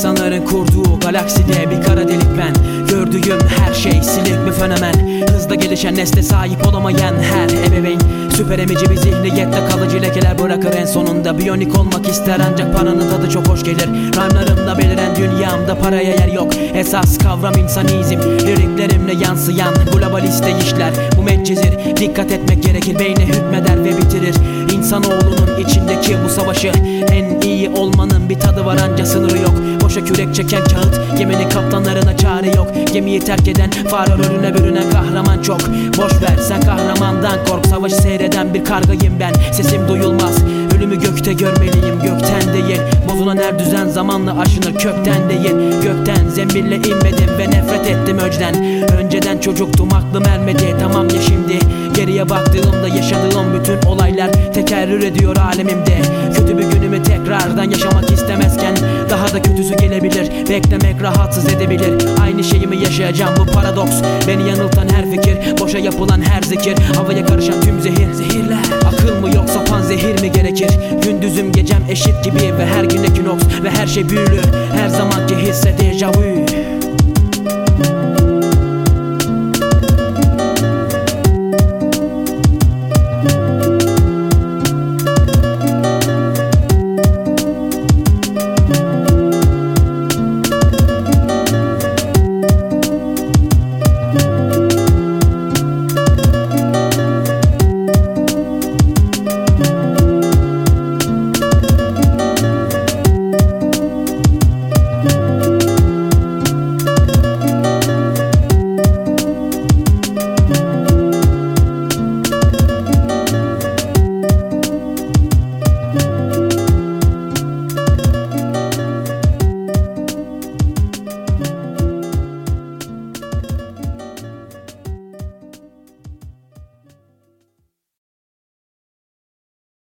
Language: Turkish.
İnsanların kurduğu galakside bir kara delik ben. Gördüğüm her şey silik bir fenomen. Hızla gelişen nesle sahip olamayan her ebeveyn süper emici bir zihniyette kalıcı lekeler bırakır en sonunda. Biyonik olmak ister ancak paranın tadı çok hoş gelir. Rhyme'larımda beliren dünyamda paraya yer yok. Esas kavram insanizm, liriklerimle yansıyan globaliste işler. Bu medcezir, dikkat etmek gerekir, beyne hükmeder ve bitirir İnsanoğlunun içindeki bu savaşı. En iyi olmanın bir tadı var ancak sınırı yok. Boşa kürek çeken kağıt, geminin kaptanlarına çare yok. Gemiyi terk eden fare rolüne bürünen kahraman çok. Boş ver sen kahramandan kork, savaşı seyreden bir kargayım ben. Sesim duyulmaz, ölümü gökte görmeliyim, gökten değil. Bozulan her düzen zamanla aşınır, kökten değil. Gökten zembille inmedim ve nefret ettim önceden. Önceden çocuktum, aklım ermedi, tamam ya şimdi. Geriye baktığımda yaşadığım bütün olaylar tekerrür ediyor alemimde. Kötü bir günümü tekrardan yaşamak istemezken daha da kötüsü gelebilir. Beklemek rahatsız edebilir. Aynı şeyi mi yaşayacağım, bu paradoks. Beni yanıltan her fikir, boşa yapılan her zikir. Havaya karışan tüm zehirler. Akıl mı yoksa panzehir mi gerekir? Gündüzüm gecem eşit gibi ve her gün ekinoks. Ve her şey büyülü, her zamanki hisse dejavu.